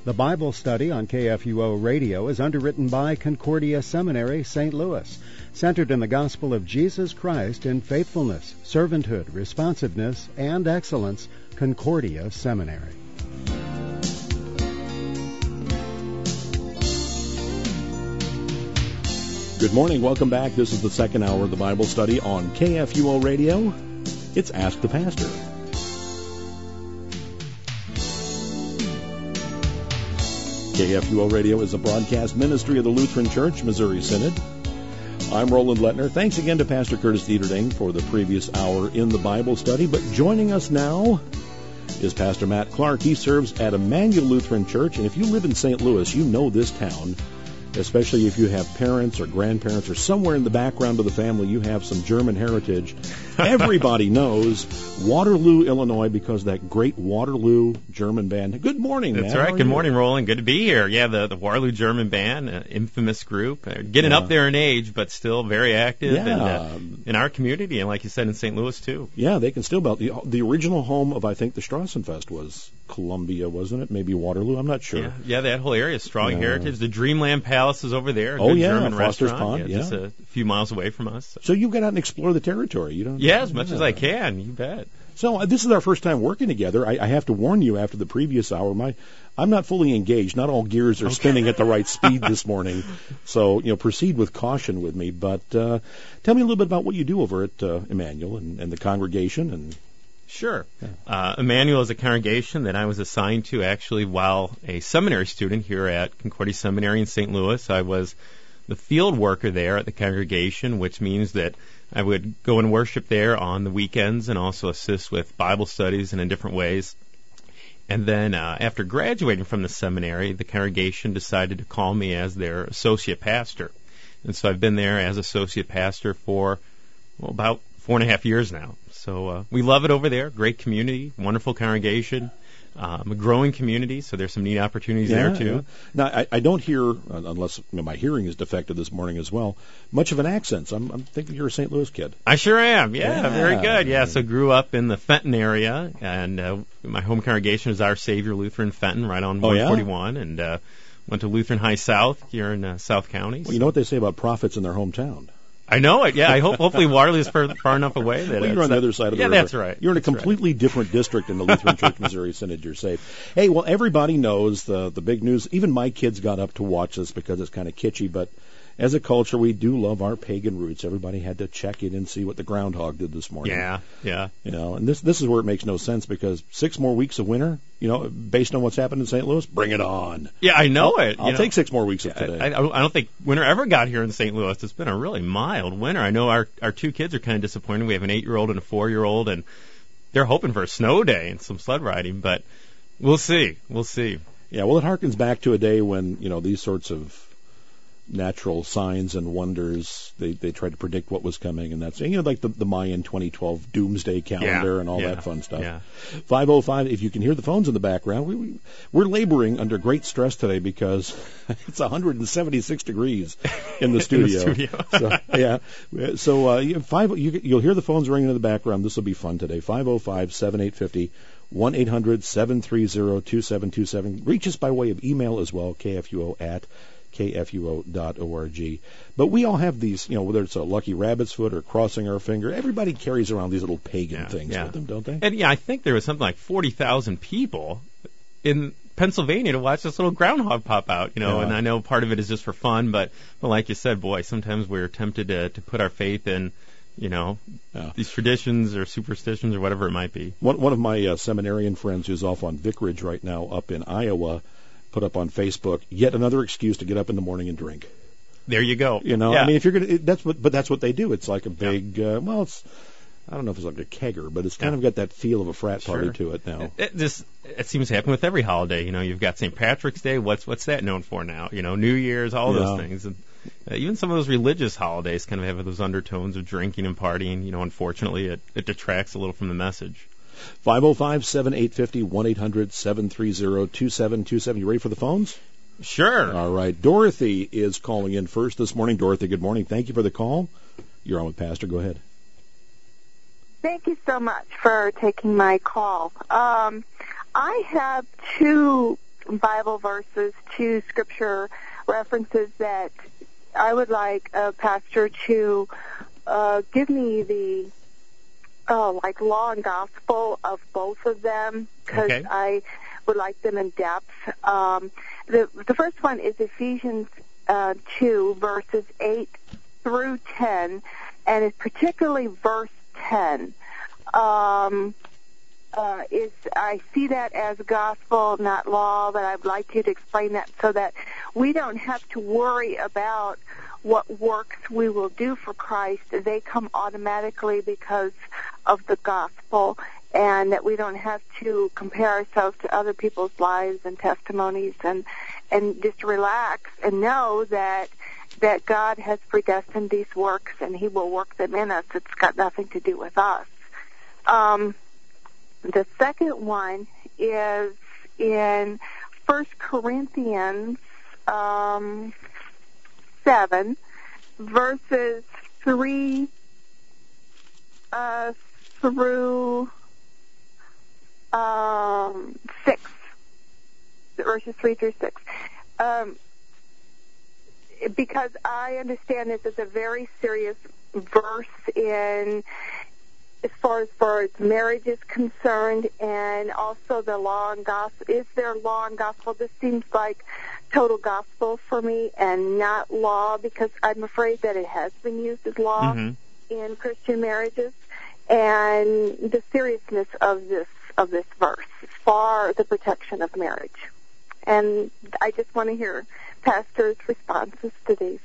The Bible study on KFUO Radio is underwritten by Concordia Seminary, St. Louis, centered in the gospel of Jesus Christ in faithfulness, servanthood, responsiveness, and excellence. Concordia Seminary. Good morning. Welcome back. This is the second hour of the Bible study on KFUO Radio. It's Ask the Pastor. KFUO Radio is a broadcast ministry of the Lutheran Church, Missouri Synod. I'm Roland Lettner. Thanks again to Pastor Curtis Dieterding for the previous hour in the Bible study. But joining us now is Pastor Matt Clark. He serves at Emmanuel Lutheran Church. And if you live in St. Louis, you know this town, especially if you have parents or grandparents or somewhere in the background of the family you have some German heritage. Everybody knows Waterloo, Illinois, because of that great Waterloo German band. Good morning, Matt. That's right. Good morning, Roland. Good to be here. Yeah, the Waterloo German band, an infamous group, getting up there in age, but still very active in our community, and like you said, in St. Louis, too. Yeah, they can still belt. The original home of, I think, the Strassenfest was Columbia, wasn't it? Maybe Waterloo. I'm not sure. Yeah, that whole area, strong heritage. The Dreamland Palace is over there. German Foster's restaurant. Pond. Just a few miles away from us. So you get out and explore the territory. You don't? Yeah, as much as I can. You bet. So this is our first time working together. I have to warn you, after the previous hour, I'm not fully engaged. Not all gears are spinning at the right speed this morning. So proceed with caution with me. But tell me a little bit about what you do over at Emmanuel and the congregation and. Sure. Emmanuel is a congregation that I was assigned to actually while a seminary student here at Concordia Seminary in St. Louis. I was the field worker there at the congregation, which means that I would go and worship there on the weekends and also assist with Bible studies and in different ways. And then after graduating from the seminary, the congregation decided to call me as their associate pastor. And so I've been there as associate pastor for about 4.5 years now. So we love it over there. Great community, wonderful congregation, a growing community. So there's some neat opportunities there too. Yeah. Now I don't hear, unless my hearing is defective this morning as well, much of an accent. So I'm thinking you're a St. Louis kid. I sure am. Yeah, very good. Yeah, so grew up in the Fenton area, and my home congregation is Our Savior Lutheran Fenton, right on 141, and went to Lutheran High South here in South County. Well, you know what they say about prophets in their hometown. I know it. Yeah, I hope. Hopefully, Waterloo is far enough away that you're on the other side of the river. Yeah, that's right. You're in a completely different district in the Lutheran Church Missouri Synod. You're safe. Hey, well, everybody knows the big news. Even my kids got up to watch this because it's kind of kitschy. But as a culture, we do love our pagan roots. Everybody had to check in and see what the groundhog did this morning. Yeah. And this is where it makes no sense because 6 more weeks of winter. Based on what's happened in St. Louis, bring it on. Yeah, I know it. I'll take 6 more weeks of today. I don't think winter ever got here in St. Louis. It's been a really mild winter. I know our 2 kids are kind of disappointed. We have an 8-year-old and a 4-year-old, and they're hoping for a snow day and some sled riding, but we'll see. Yeah, well, it harkens back to a day when, these sorts of natural signs and wonders, they tried to predict what was coming, and that's like the Mayan 2012 doomsday calendar and all that fun stuff. Yeah. 505, if you can hear the phones in the background, we're laboring under great stress today because it's 176 degrees in the studio. You'll hear the phones ringing in the background. This will be fun today. 505-7850 1-800-730-2727. Reach us by way of email as well, kfuo@kfuo.org. But we all have these, whether it's a lucky rabbit's foot or crossing our finger, everybody carries around these little pagan things with them, don't they? And I think there was something like 40,000 people in Pennsylvania to watch this little groundhog pop out, and I know part of it is just for fun, but like you said, boy, sometimes we're tempted to put our faith in these traditions or superstitions or whatever it might be. One of my seminarian friends who's off on Vicarage right now up in Iowa put up on Facebook yet another excuse to get up in the morning and drink. There you go. I mean, if you're gonna, that's what they do. It's like a big, I don't know if it's like a kegger, but it's kind of got that feel of a frat party to it now. It seems to happen with every holiday. You've got St. Patrick's Day. What's that known for now? New Year's, all those things. And even some of those religious holidays kind of have those undertones of drinking and partying. Unfortunately, it detracts a little from the message. 505-7850, 1-800-730-2727. You ready for the phones? Sure. All right. Dorothy is calling in first this morning. Dorothy, good morning. Thank you for the call. You're on with Pastor. Go ahead. Thank you so much for taking my call. I have 2 Bible verses, 2 scripture references that I would like a pastor to give me the law and gospel of both of them, because I would like them in depth. The first one is Ephesians 2, verses 8 through 10, and it's particularly verse 10. I see that as gospel, not law, but I'd like you to explain that so that we don't have to worry about what works we will do for Christ. They come automatically because of the gospel, and that we don't have to compare ourselves to other people's lives and testimonies, and just relax and know that God has predestined these works and He will work them in us. It's got nothing to do with us. The second one is in 1 Corinthians 7, verses 3 through 6. Verses 3 through 6. Because I understand this is a very serious verse as far as marriage is concerned, and also the law and gospel. Is there law and gospel? This seems like total gospel for me and not law, because I'm afraid that it has been used as law in Christian marriages, and the seriousness of this verse for the protection of marriage. And I just want to hear pastors' responses to these.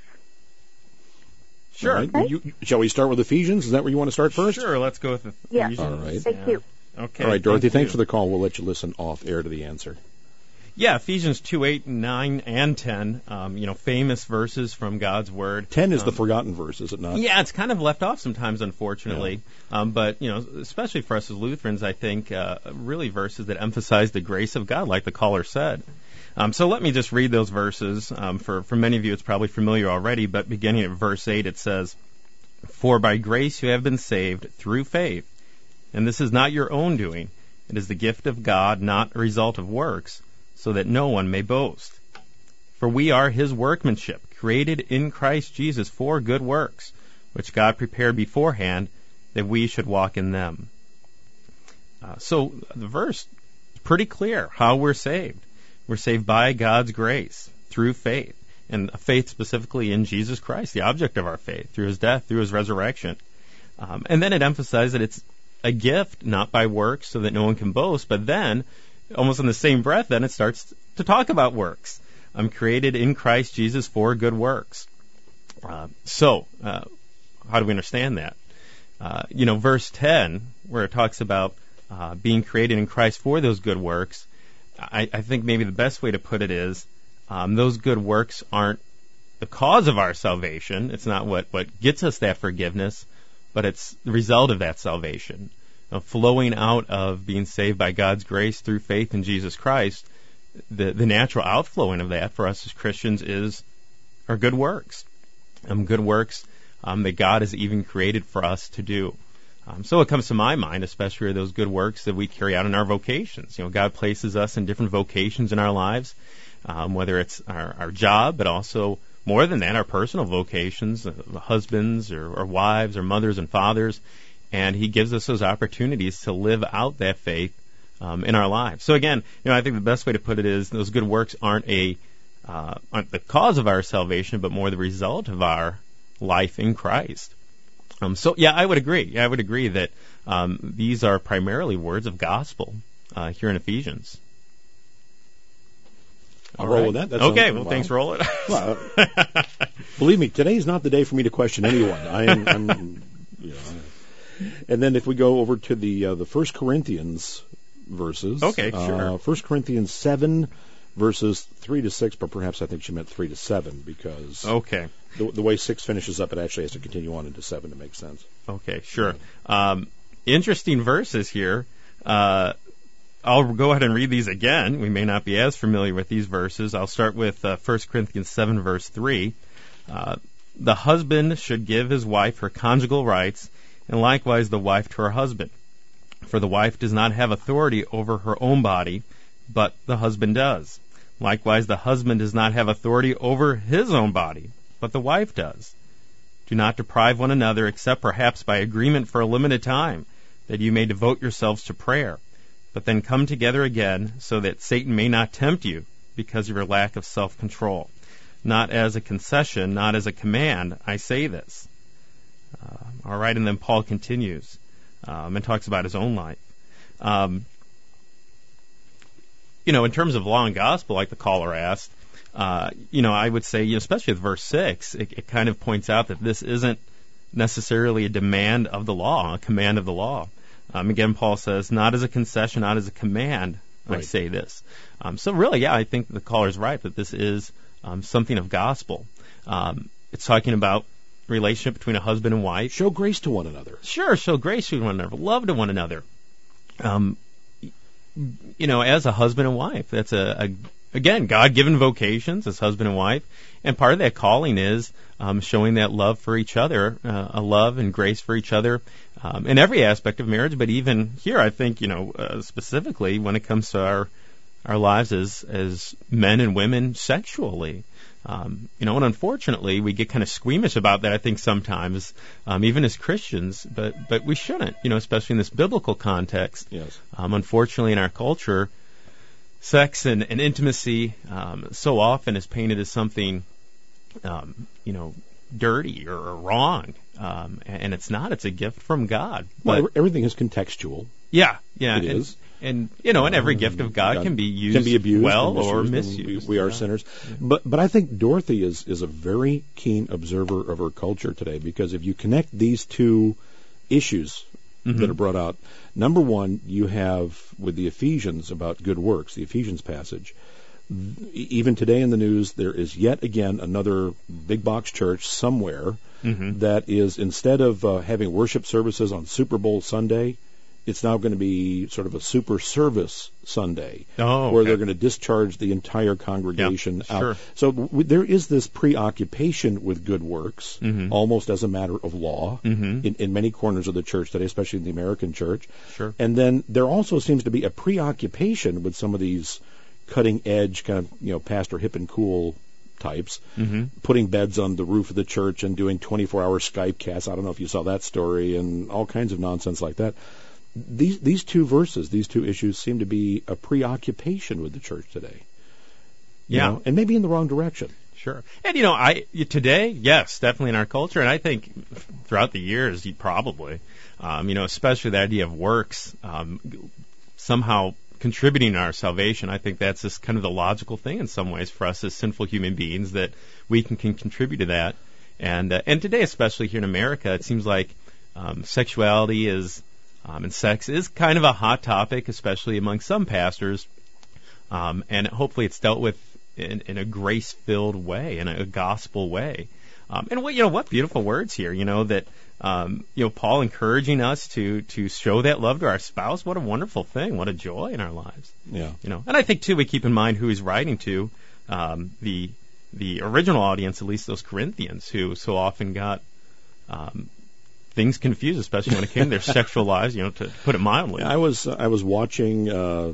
Sure. Right. Shall we start with Ephesians? Is that where you want to start first? Sure, let's go with Ephesians. All right. Thank you. Okay. All right, Dorothy, thanks for the call. We'll let you listen off air to the answer. Yeah, Ephesians 2, 8, 9, and 10, famous verses from God's Word. 10 is the forgotten verse, is it not? Yeah, it's kind of left off sometimes, unfortunately. Yeah. But, especially for us as Lutherans, I think really verses that emphasize the grace of God, like the caller said. So let me just read those verses. For many of you, it's probably familiar already, but beginning at verse 8, it says, "For by grace you have been saved through faith, and this is not your own doing. It is the gift of God, not a result of works, so that no one may boast. For we are His workmanship, created in Christ Jesus for good works, which God prepared beforehand that we should walk in them." So the verse is pretty clear how we're saved. We're saved by God's grace through faith, and faith specifically in Jesus Christ, the object of our faith, through His death, through His resurrection. And then it emphasizes that it's a gift, not by works, so that no one can boast. But then, almost in the same breath, then it starts to talk about works. I'm created in Christ Jesus for good works. So how do we understand that? Verse 10, where it talks about being created in Christ for those good works, I think maybe the best way to put it is those good works aren't the cause of our salvation. It's not what gets us that forgiveness, but it's the result of that salvation. Flowing out of being saved by God's grace through faith in Jesus Christ, the natural outflowing of that for us as Christians are good works. Good works that God has even created for us to do. So it comes to my mind, especially are those good works that we carry out in our vocations. God places us in different vocations in our lives, whether it's our job, but also more than that, our personal vocations, husbands or wives or mothers and fathers, and He gives us those opportunities to live out that faith in our lives. So again, I think the best way to put it is those good works aren't the cause of our salvation, but more the result of our life in Christ. I would agree. I would agree that these are primarily words of gospel here in Ephesians. I'll roll with that. Okay, thanks, Roland. Well, believe me, today's not the day for me to question anyone. I'm And then if we go over to the 1 Corinthians verses. Okay, sure. 1 Corinthians 7, verses 3 to 6, but perhaps I think she meant 3 to 7 because the way 6 finishes up, it actually has to continue on into 7 to make sense. Okay, sure. Interesting verses here. I'll go ahead and read these again. We may not be as familiar with these verses. I'll start with 1 Corinthians 7, verse 3. The husband should give his wife her conjugal rights, and likewise the wife to her husband. For the wife does not have authority over her own body, but the husband does. Likewise, the husband does not have authority over his own body, but the wife does. Do not deprive one another, except perhaps by agreement for a limited time, that you may devote yourselves to prayer. But then come together again, so that Satan may not tempt you because of your lack of self-control. Not as a concession, not as a command, I say this. All right, and then Paul continues and talks about his own life. In terms of law and gospel, like the caller asked, I would say, especially with verse 6, it kind of points out that this isn't necessarily a demand of the law, a command of the law. Again, Paul says, not as a concession, not as a command, right. I say this. So really, I think the caller's right, that this is something of gospel. It's talking about relationship between a husband and wife. Show grace to one another. Sure, show grace to one another, love to one another. As a husband and wife, that's again, God-given vocations as husband and wife, and part of that calling is showing that love for each other, a love and grace for each other in every aspect of marriage, but even here, I think, specifically when it comes to our lives as men and women sexually. And unfortunately, we get kind of squeamish about that, I think, sometimes, even as Christians, but we shouldn't, especially in this biblical context. Yes. Unfortunately, in our culture, sex and intimacy so often is painted as something, dirty or wrong, and it's not. It's a gift from God. Well, everything is contextual. Yeah. It is. And every gift of God can be used, abused, well or misused. We are sinners. But I think Dorothy is a very keen observer of her culture today, because if you connect these two issues that are brought out, number one, you have with the Ephesians about good works, the Ephesians passage. Even today in the news, there is yet again another big box church somewhere that is, instead of having worship services on Super Bowl Sunday, it's now going to be sort of a super service Sunday, where they're going to discharge the entire congregation out. Sure. So there is this preoccupation with good works, almost as a matter of law, in many corners of the church today, especially in the American church. Sure. And then there also seems to be a preoccupation with some of these cutting-edge kind of, pastor hip and cool types, putting beds on the roof of the church and doing 24-hour Skype casts. I don't know if you saw that story, and all kinds of nonsense like that. These two verses, these two issues seem to be a preoccupation with the church today. And maybe in the wrong direction. Sure. And, today, yes, definitely in our culture, and I think throughout the years, probably, especially the idea of works, somehow contributing to our salvation. I think that's just kind of the logical thing in some ways for us as sinful human beings, that we can contribute to that. And today, especially here in America, it seems like sexuality is... and sex is kind of a hot topic, especially among some pastors, and hopefully it's dealt with in a grace-filled way, in a gospel way. And what beautiful words here, that Paul encouraging us to show that love to our spouse. What a wonderful thing! What a joy in our lives. Yeah. And I think too we keep in mind who he's writing to, the original audience, at least those Corinthians, who so often got things confused, especially when it came to their sexual lives, to put it mildly. I was watching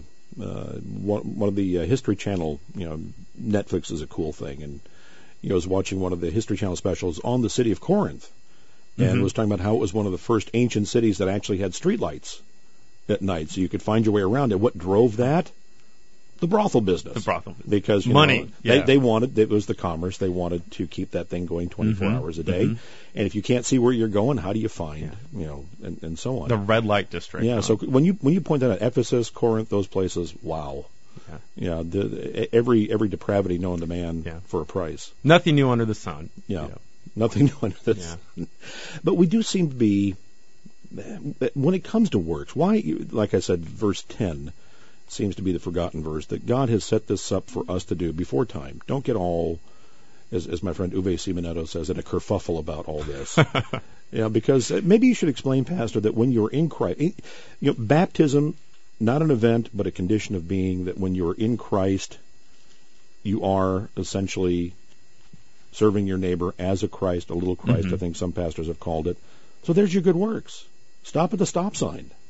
one of the History Channel, Netflix is a cool thing, and I was watching one of the History Channel specials on the city of Corinth, and was talking about how it was one of the first ancient cities that actually had streetlights at night, so you could find your way around. And what drove that? The brothel business. Because money. They wanted, it was the commerce, they wanted to keep that thing going 24 hours a day. And if you can't see where you're going, how do you find, and so on. The red light district. Yeah, so when you point that out, Ephesus, Corinth, those places, wow. Yeah, every depravity known to man for a price. Nothing new under the sun. Yeah, nothing new under the sun. But we do seem to be, when it comes to works, why, like I said, verse 10, seems to be the forgotten verse, that God has set this up for us to do before time. Don't get all, as my friend Uwe Simonetto says, in a kerfuffle about all this. Because maybe you should explain, Pastor, that when you're in Christ, baptism, not an event, but a condition of being, that when you're in Christ, you are essentially serving your neighbor as a Christ, a little Christ, I think some pastors have called it. So there's your good works. Stop at the stop sign.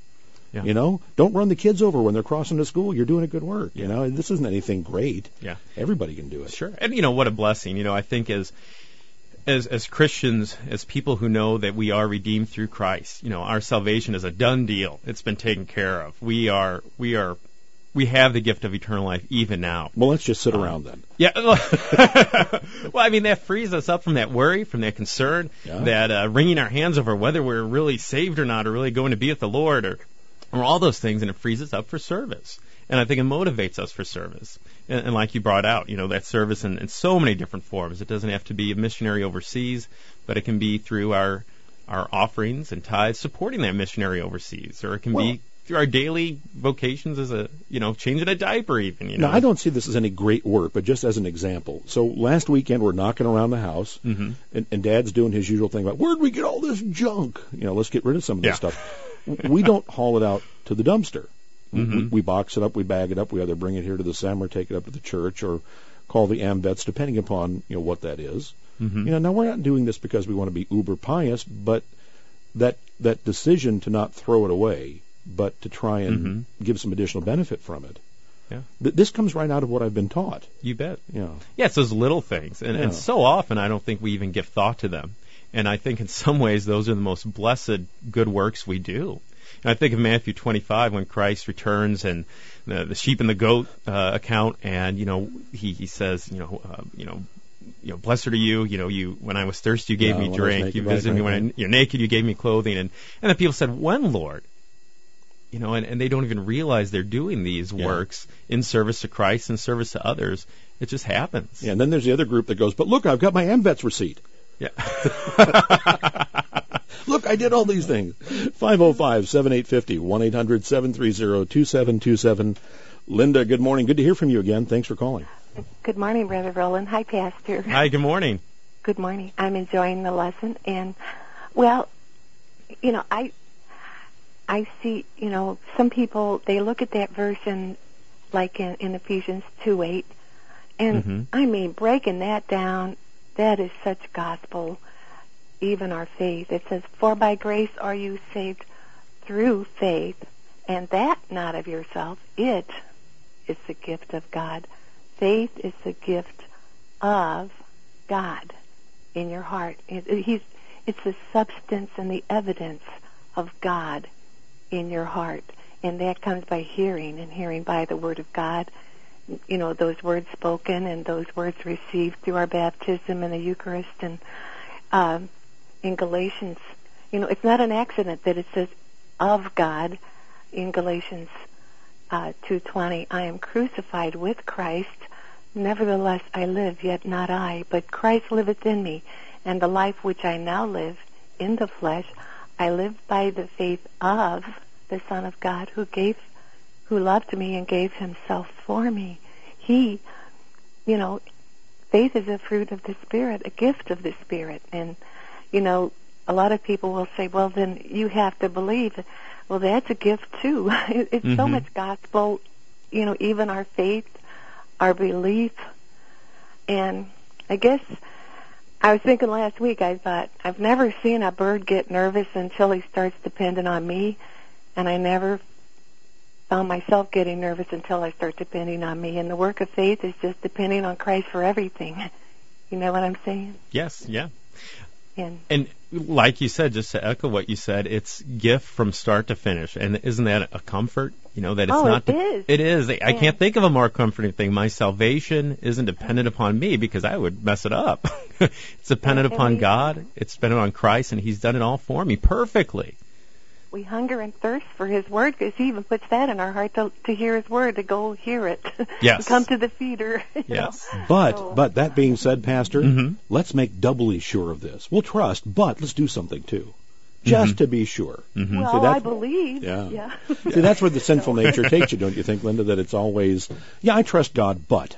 Yeah. You know, don't run the kids over when they're crossing to school. You're doing a good work. You know, this isn't anything great. Yeah. Everybody can do it. Sure. And, you know, what a blessing. You know, I think as Christians, as people who know that we are redeemed through Christ, you know, our salvation is a done deal. It's been taken care of. We have the gift of eternal life even now. Well, let's just sit around then. Yeah. Well, I mean, that frees us up from that worry, from that concern, that wringing our hands over whether we're really saved or not, or really going to be with the Lord, or all those things, and it frees us up for service. And I think it motivates us for service. And like you brought out, you know, that service in so many different forms. It doesn't have to be a missionary overseas, but it can be through our offerings and tithes supporting that missionary overseas, or it can be through our daily vocations as changing a diaper even. You know? Now, I don't see this as any great work, but just as an example. So last weekend we're knocking around the house, and Dad's doing his usual thing about, where'd we get all this junk? You know, let's get rid of some of this stuff. We don't haul it out to the dumpster. We box it up, we bag it up, we either bring it here to the SEM or take it up to the church or call the AMVETS, depending upon, you know, what that is. You know, now we're not doing this because we want to be uber pious, but that decision to not throw it away, but to try and give some additional benefit from it. Yeah. This comes right out of what I've been taught. You bet. Yeah. Yeah, it's those little things. And so often I don't think we even give thought to them. And I think in some ways those are the most blessed good works we do. And I think of Matthew 25 when Christ returns and the sheep and the goat account, and, you know, he says, blessed are you, you when I was thirsty you gave me drink, you visited me when you're naked you gave me clothing, and then people said, when, Lord? You know, and they don't even realize they're doing these works in service to Christ and service to others. It just happens. Yeah, and then there's the other group that goes, but look, I've got my AMVETS receipt. Yeah. Look, I did all these things. 505-7850, 1-800-730-2727. Linda, good morning. Good to hear from you again. Thanks for calling. Good morning, Brother Roland. Hi, Pastor. Hi, good morning. Good morning. I'm enjoying the lesson. And, well, you know, I see, you know, some people, they look at that verse in Ephesians 2:8, and I mean, breaking that down, that is such gospel, even our faith. It says, for by grace are you saved through faith, and that not of yourself. It is the gift of God. Faith is the gift of God in your heart. It's the substance and the evidence of God in your heart. And that comes by hearing, and hearing by the Word of God. You know, those words spoken and those words received through our baptism and the Eucharist. And in Galatians, you know, it's not an accident that it says of God in Galatians 2:20, I am crucified with Christ, nevertheless I live, yet not I, but Christ liveth in me, and the life which I now live in the flesh, I live by the faith of the Son of God who loved me and gave himself for me. He, you know, faith is a fruit of the Spirit, a gift of the Spirit. And, you know, a lot of people will say, well, then you have to believe. Well, that's a gift too. It's so much gospel, you know, even our faith, our belief. And I guess I was thinking last week, I thought, I've never seen a bird get nervous until he starts depending on me. And I never found myself getting nervous until I start depending on me. And the work of faith is just depending on Christ for everything. You know what I'm saying? Yes, yeah. And like you said, just to echo what you said, it's gift from start to finish. And isn't that a comfort? You know, that it's not... It is. It is. I can't think of a more comforting thing. My salvation isn't dependent upon me because I would mess it up. It's dependent upon God. It's dependent on Christ, and He's done it all for me perfectly. We hunger and thirst for His Word because He even puts that in our heart to hear His Word, to go hear it. Yes. To come to the feeder. Yes. But that being said, Pastor, let's make doubly sure of this. We'll trust, but let's do something too. Just to be sure. Well, I believe. Yeah. See, that's where the sinful nature takes you, don't you think, Linda, that it's always, I trust God, but.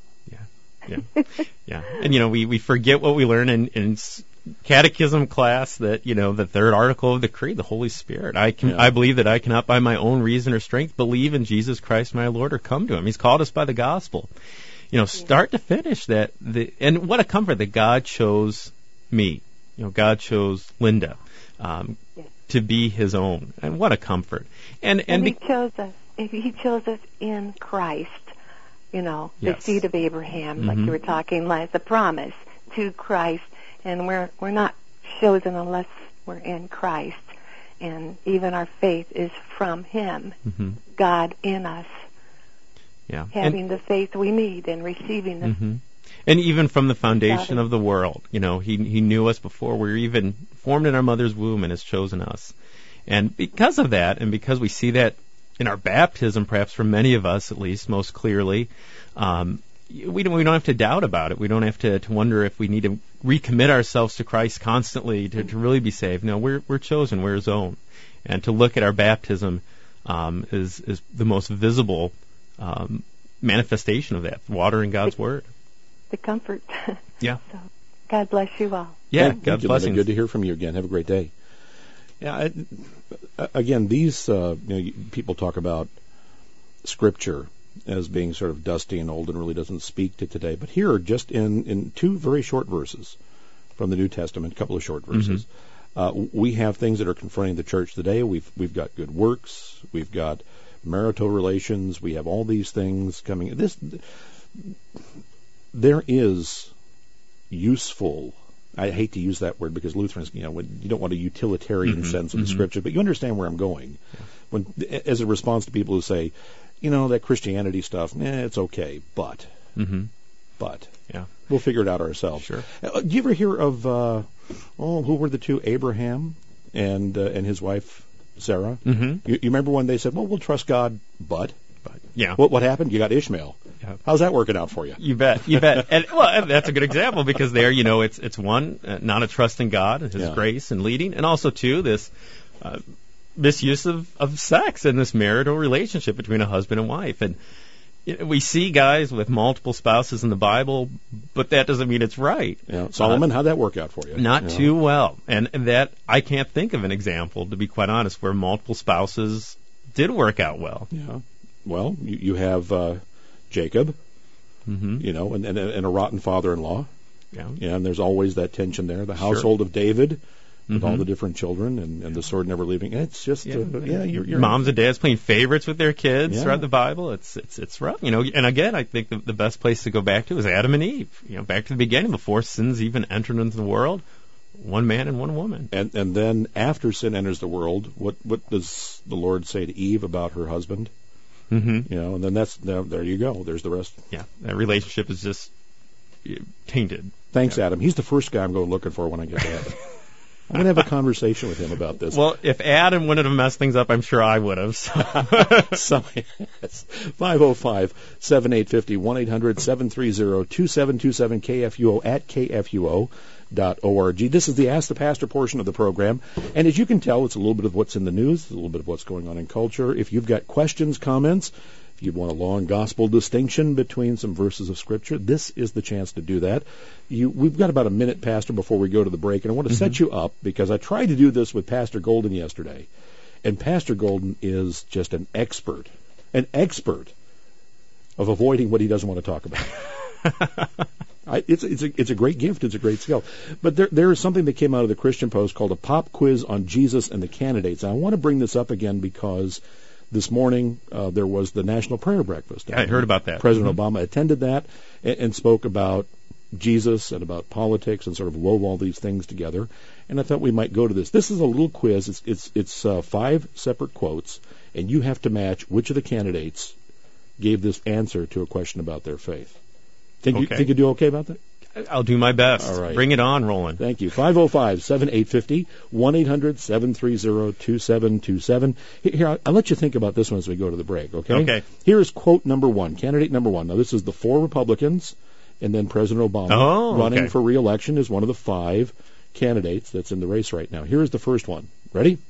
Yeah. And, you know, we forget what we learn in catechism class, that, you know, the third article of the creed, the Holy Spirit. I believe that I cannot by my own reason or strength believe in Jesus Christ my Lord or come to Him. He's called us by the gospel. You know, start to finish that. And what a comfort that God chose me. You know, God chose Linda. to be His own. And what a comfort. And He chose us. He chose us in Christ. You know, the Yes. seed of Abraham, like you were talking last, the promise to Christ, and we're not chosen unless we're in Christ, and even our faith is from Him, God in us, having the faith we need and receiving the. And even from the foundation of the world, you know, He knew us before we were even formed in our mother's womb and has chosen us. And because of that, and because we see that in our baptism, perhaps for many of us at least, most clearly, we don't have to doubt about it. We don't have to wonder if we need to recommit ourselves to Christ constantly to really be saved. No, we're chosen. We're His own. And to look at our baptism is the most visible manifestation of that, water in God's Word. The comfort. Yeah. So, God bless you all. Yeah, Thank God's you, blessings. Linda. Good to hear from you again. Have a great day. Yeah. Again, these people talk about Scripture as being sort of dusty and old and really doesn't speak to today. But here, just in two very short verses from the New Testament, a couple of short verses, we have things that are confronting the church today. We've got good works. We've got marital relations. We have all these things coming. There is useful. I hate to use that word because Lutherans, you don't want a utilitarian sense of the Scripture, but you understand where I'm going. When, as a response to people who say, that Christianity stuff, it's okay, but we'll figure it out ourselves. Sure. Do you ever hear of who were the two, Abraham and his wife Sarah? You remember when they said, "Well, we'll trust God, but." Yeah. What happened? You got Ishmael. Yeah. How's that working out for you? You bet. And that's a good example because there, it's one, not a trust in God and His grace and leading, and also two, this misuse of sex in this marital relationship between a husband and wife. And we see guys with multiple spouses in the Bible, but that doesn't mean it's right. Yeah. Solomon, how'd that work out for you? Not too well. And that I can't think of an example, to be quite honest, where multiple spouses did work out well. Yeah. Well, you have Jacob, and a rotten father-in-law. Yeah, and there's always that tension there. The household of David with all the different children and the sword never leaving. It's just, you're moms and dads playing favorites with their kids throughout the Bible. It's rough, And again, I think the best place to go back to is Adam and Eve. Back to the beginning, before sins even entered into the world. One man and one woman. And then after sin enters the world, what does the Lord say to Eve about her husband? And then there you go. There's the rest. Yeah, that relationship is just tainted. Thanks, Adam. He's the first guy I'm going looking for when I get to heaven. I'm going to have a conversation with him about this. Well, if Adam wouldn't have messed things up, I'm sure I would have. So. 505-7850, 1-800-730-2727, KFUO at KFUO.org. This is the Ask the Pastor portion of the program. And as you can tell, it's a little bit of what's in the news, a little bit of what's going on in culture. If you've got questions, comments, if you want a long gospel distinction between some verses of Scripture, this is the chance to do that. We've got about a minute, Pastor, before we go to the break, and I want to set you up because I tried to do this with Pastor Golden yesterday. And Pastor Golden is just an expert of avoiding what he doesn't want to talk about. It's a great gift. It's a great skill. But there is something that came out of the Christian Post called a pop quiz on Jesus and the candidates. And I want to bring this up again because this morning there was the National Prayer Breakfast. I heard about that. President Obama attended that and spoke about Jesus and about politics and sort of wove all these things together. And I thought we might go to this. This is a little quiz. It's 5 separate quotes, and you have to match which of the candidates gave this answer to a question about their faith. Think you do okay about that? I'll do my best. All right. Bring it on, Roland. Thank you. 505-7850, 1-800-730-2727. Here, I'll let you think about this one as we go to the break, okay? Okay. Here is quote number 1, candidate number 1. Now, this is the 4 Republicans, and then President Obama running for re-election is one of the 5 candidates that's in the race right now. Here is the first one. Ready?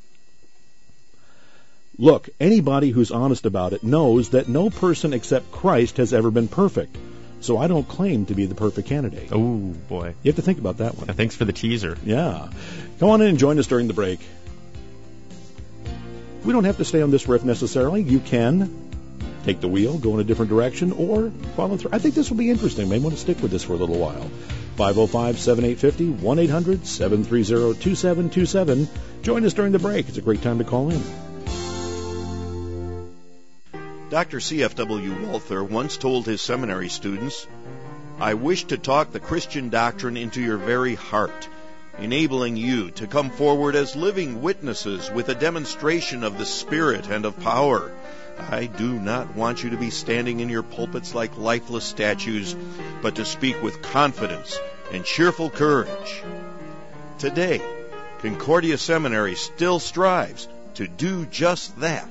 Look, anybody who's honest about it knows that no person except Christ has ever been perfect. So I don't claim to be the perfect candidate. Oh, boy. You have to think about that one. Thanks for the teaser. Yeah. Come on in and join us during the break. We don't have to stay on this riff necessarily. You can. take the wheel, go in a different direction, or follow through. I think this will be interesting. You may want to stick with this for a little while. 505-7850, 1-800-730-2727. Join us during the break. It's a great time to call in. Dr. C.F.W. Walther once told his seminary students, "I wish to talk the Christian doctrine into your very heart, enabling you to come forward as living witnesses with a demonstration of the Spirit and of power. I do not want you to be standing in your pulpits like lifeless statues, but to speak with confidence and cheerful courage." Today, Concordia Seminary still strives to do just that.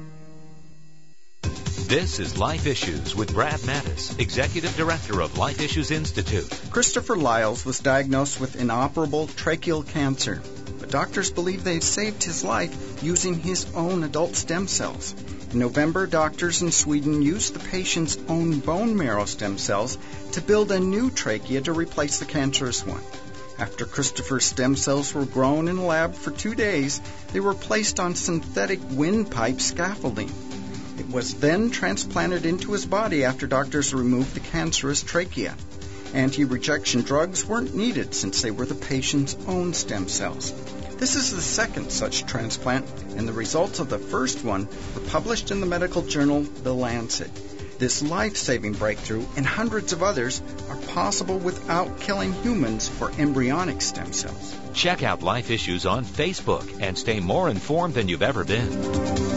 This is Life Issues with Brad Mattis, Executive Director of Life Issues Institute. Christopher Lyles was diagnosed with inoperable tracheal cancer, but doctors believe they've saved his life using his own adult stem cells. In November, doctors in Sweden used the patient's own bone marrow stem cells to build a new trachea to replace the cancerous one. After Christopher's stem cells were grown in a lab for 2 days, they were placed on synthetic windpipe scaffolding. It was then transplanted into his body after doctors removed the cancerous trachea. Anti-rejection drugs weren't needed since they were the patient's own stem cells. This is the second such transplant, and the results of the first one were published in the medical journal The Lancet. This life-saving breakthrough and hundreds of others are possible without killing humans for embryonic stem cells. Check out Life Issues on Facebook and stay more informed than you've ever been.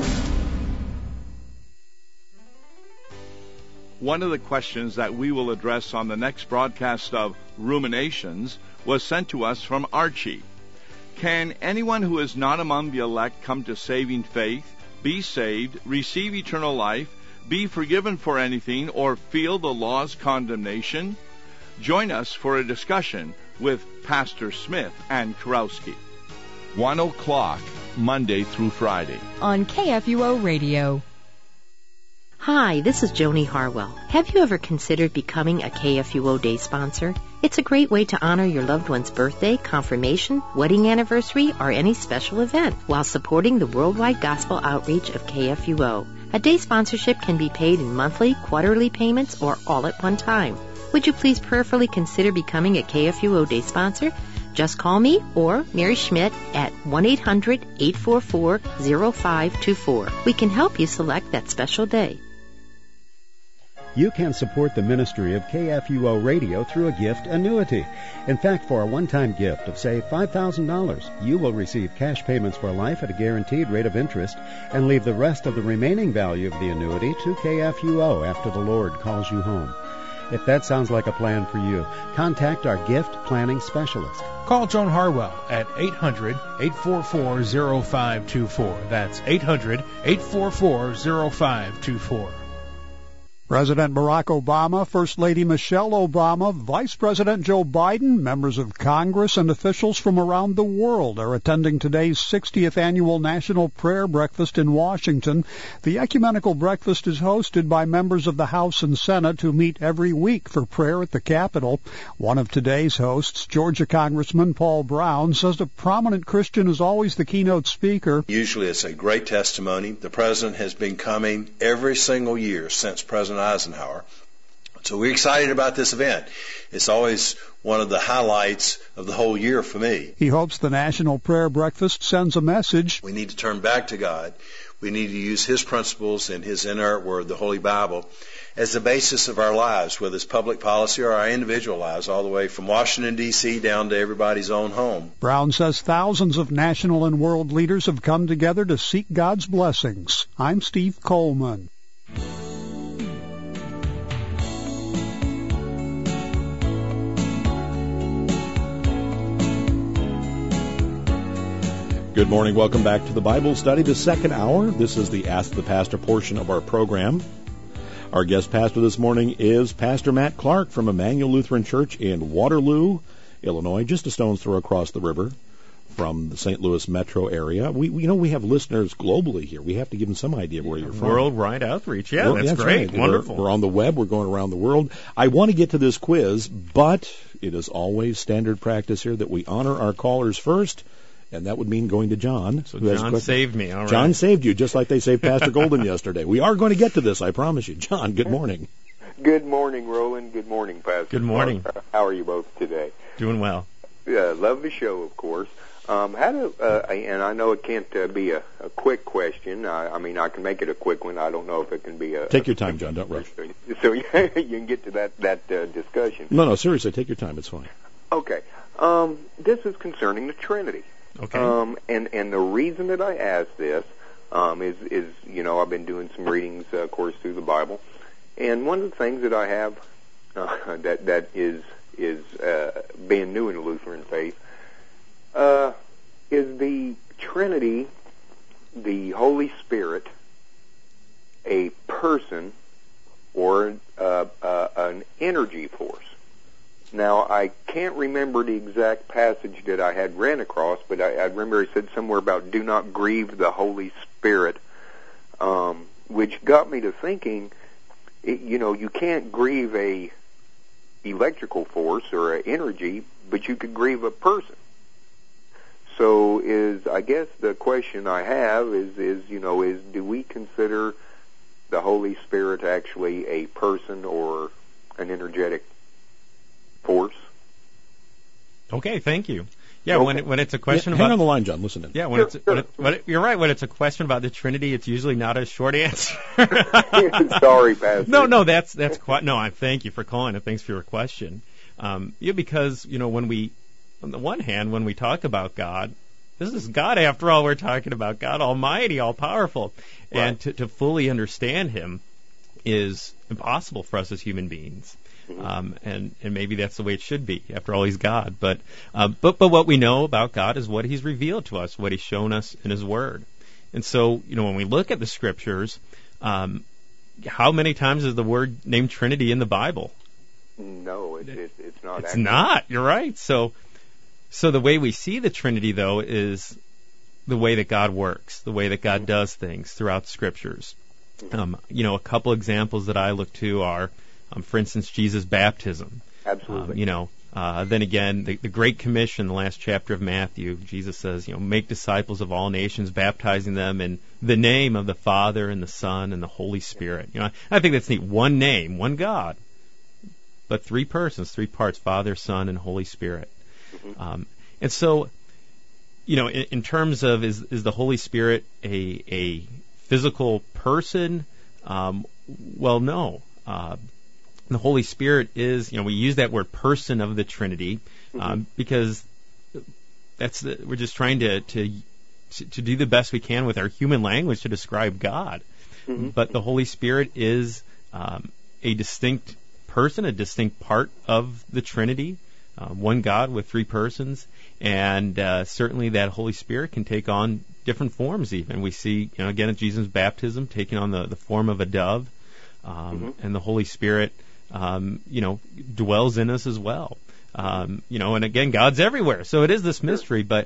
One of the questions that we will address on the next broadcast of Ruminations was sent to us from Archie. Can anyone who is not among the elect come to saving faith, be saved, receive eternal life, be forgiven for anything, or feel the law's condemnation? Join us for a discussion with Pastor Smith and Kurowski. 1 o'clock, Monday through Friday. On KFUO Radio. Hi, this is Joni Harwell. Have you ever considered becoming a KFUO Day sponsor? It's a great way to honor your loved one's birthday, confirmation, wedding anniversary, or any special event while supporting the worldwide gospel outreach of KFUO. A day sponsorship can be paid in monthly, quarterly payments, or all at one time. Would you please prayerfully consider becoming a KFUO Day sponsor? Just call me or Mary Schmidt at 1-800-844-0524. We can help you select that special day. You can support the ministry of KFUO Radio through a gift annuity. In fact, for a one-time gift of, say, $5,000, you will receive cash payments for life at a guaranteed rate of interest and leave the rest of the remaining value of the annuity to KFUO after the Lord calls you home. If that sounds like a plan for you, contact our gift planning specialist. Call Joan Harwell at 800-844-0524. That's 800-844-0524. President Barack Obama, First Lady Michelle Obama, Vice President Joe Biden, members of Congress, and officials from around the world are attending today's 60th Annual National Prayer Breakfast in Washington. The ecumenical breakfast is hosted by members of the House and Senate who meet every week for prayer at the Capitol. One of today's hosts, Georgia Congressman Paul Brown, says a prominent Christian is always the keynote speaker. Usually it's a great testimony. The president has been coming every single year since President Eisenhower. So we're excited about this event. It's always one of the highlights of the whole year for me. He hopes the National Prayer Breakfast sends a message. We need to turn back to God. We need to use His principles and His inerrant word, the Holy Bible, as the basis of our lives, whether it's public policy or our individual lives, all the way from Washington, D.C. down to everybody's own home. Brown says thousands of national and world leaders have come together to seek God's blessings. I'm Steve Coleman. Good morning. Welcome back to the Bible study, the second hour. This is the Ask the Pastor portion of our program. Our guest pastor this morning is Pastor Matt Clark from Emmanuel Lutheran Church in Waterloo, Illinois, just a stone's throw across the river from the St. Louis metro area. We have listeners globally here. We have to give them some idea of where you're from. Worldwide outreach. Yeah, that's great. Right. Wonderful. We're on the web. We're going around the world. I want to get to this quiz, but it is always standard practice here that we honor our callers first and that would mean going to John. So John saved me. All right. John saved you, just like they saved Pastor Golden yesterday. We are going to get to this, I promise you. John, good morning. Good morning, Roland. Good morning, Pastor. Good morning. How are you both today? Doing well. Love the show, of course. And I know it can't be a quick question. I mean, I can make it a quick one. I don't know if it can be a... Take your time, John. Don't rush. So you can get to that discussion. No, seriously, take your time. It's fine. Okay. This is concerning the Trinity. Okay. And the reason that I ask this is I've been doing some readings, of course, through the Bible, and one of the things that I have that is being new in the Lutheran faith is the Trinity, the Holy Spirit, a person or an energy force. Now, I can't remember the exact passage that I had ran across, but I remember it said somewhere about do not grieve the Holy Spirit, which got me to thinking, you can't grieve a electrical force or an energy, but you could grieve a person. So I guess the question I have is do we consider the Holy Spirit actually a person or an energetic force? Okay, thank you. Yeah, okay. When it's a question hang on the line, John. Listen in. Yeah, you're right. When it's a question about the Trinity, it's usually not a short answer. Sorry, Pastor. No, that's quite. No, I thank you for calling and thanks for your question. Because when we, on the one hand, when we talk about God, this is God after all. We're talking about God Almighty, all powerful, right. And to fully understand Him is impossible for us as human beings. And maybe that's the way it should be. After all, He's God. But what we know about God is what He's revealed to us, what He's shown us in His Word. And so, when we look at the Scriptures, how many times is the word named Trinity in the Bible? No, it's not. It's not. You're right. So the way we see the Trinity, though, is the way that God works, the way that God does things throughout the Scriptures. A couple examples that I look to are, for instance, Jesus' baptism. Absolutely. Then again, the Great Commission, the last chapter of Matthew, Jesus says, make disciples of all nations, baptizing them in the name of the Father and the Son and the Holy Spirit. I think that's neat. One name, one God, but three persons, three parts, Father, Son, and Holy Spirit. Mm-hmm. And so, in terms of is the Holy Spirit a physical person? Well, no. The Holy Spirit is, we use that word person of the Trinity because we're just trying to do the best we can with our human language to describe God. Mm-hmm. But the Holy Spirit is a distinct person, a distinct part of the Trinity, one God with three persons, and certainly that Holy Spirit can take on different forms even. We see, again, at Jesus' baptism, taking on the form of a dove, and the Holy Spirit dwells in us as well. And again, God's everywhere. So it is this mystery, but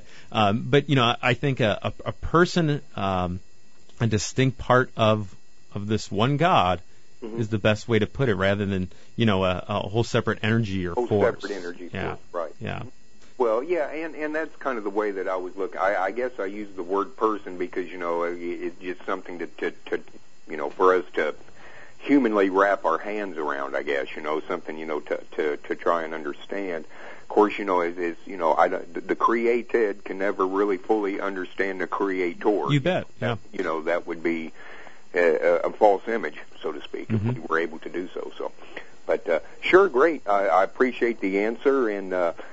I think a person, a distinct part of this one God is the best way to put it, rather than, a whole separate energy or force. Separate energy yeah. force, right. Yeah. Well, yeah, and that's kind of the way that I was looking. I guess I use the word person because, it's just something to for us to humanly wrap our hands around, I guess, something, to try and understand. Of course, the created can never really fully understand the creator. You bet, yeah. That would be a false image, so to speak, if we were able to do so. But, sure, great. I appreciate the answer. And,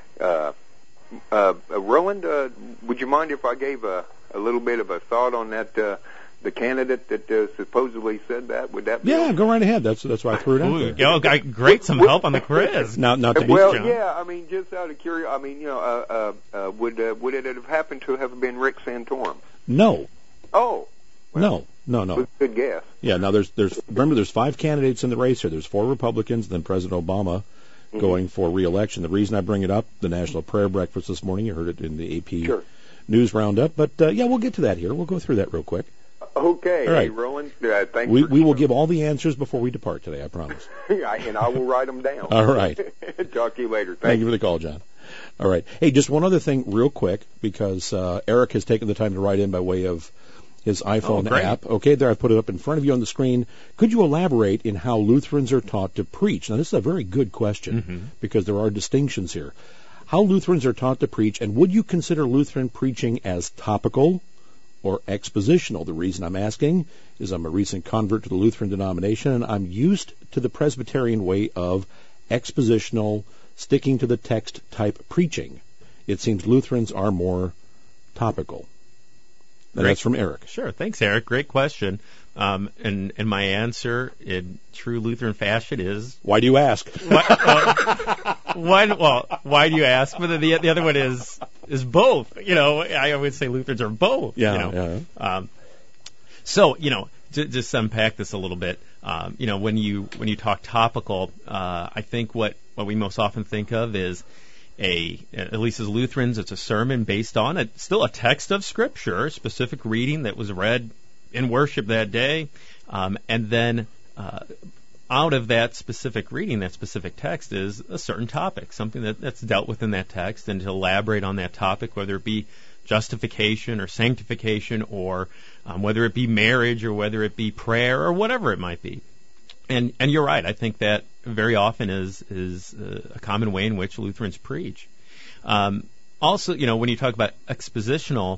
Roland, would you mind if I gave a little bit of a thought on that, the candidate that supposedly said that? Would that be? Yeah, go right ahead. That's why I threw it out there. Okay, great, some help on the quiz. Not to well, John. Yeah, just out of curiosity, would it have happened to have been Rick Santorum? No. Oh. Well, No. Good guess. Yeah. Now there's 5 candidates in the race here. There's 4 Republicans, then President Obama going for re-election. The reason I bring it up, the National Prayer Breakfast this morning, you heard it in the AP News Roundup. But we'll get to that here. We'll go through that real quick. Okay. All right. Hey, Roland, thanks. We will give all the answers before we depart today, I promise. And I will write them down. All right. Talk to you later. Thank you for the call, John. All right. Hey, just one other thing real quick, because Eric has taken the time to write in by way of his iPhone app. Okay, there I put it up in front of you on the screen. Could you elaborate in how Lutherans are taught to preach? Now, this is a very good question because there are distinctions here. How Lutherans are taught to preach, and would you consider Lutheran preaching as topical or expositional? The reason I'm asking is I'm a recent convert to the Lutheran denomination, and I'm used to the Presbyterian way of expositional, sticking to the text type preaching. It seems Lutherans are more topical. And that's from Eric. Sure. Thanks, Eric. Great question. And my answer in true Lutheran fashion is... Why do you ask? Why do you ask? But the other one is both. I always say Lutherans are both. So, just unpack this a little bit. When you talk topical, I think what we most often think of is at least as Lutherans, it's a sermon based on still a text of Scripture, a specific reading that was read in worship that day, and then out of that specific reading, that specific text is a certain topic, something that's dealt with in that text, and to elaborate on that topic, whether it be justification or sanctification, or whether it be marriage, or whether it be prayer, or whatever it might be. And you're right. I think that very often is a common way in which Lutherans preach. Also, when you talk about expositional,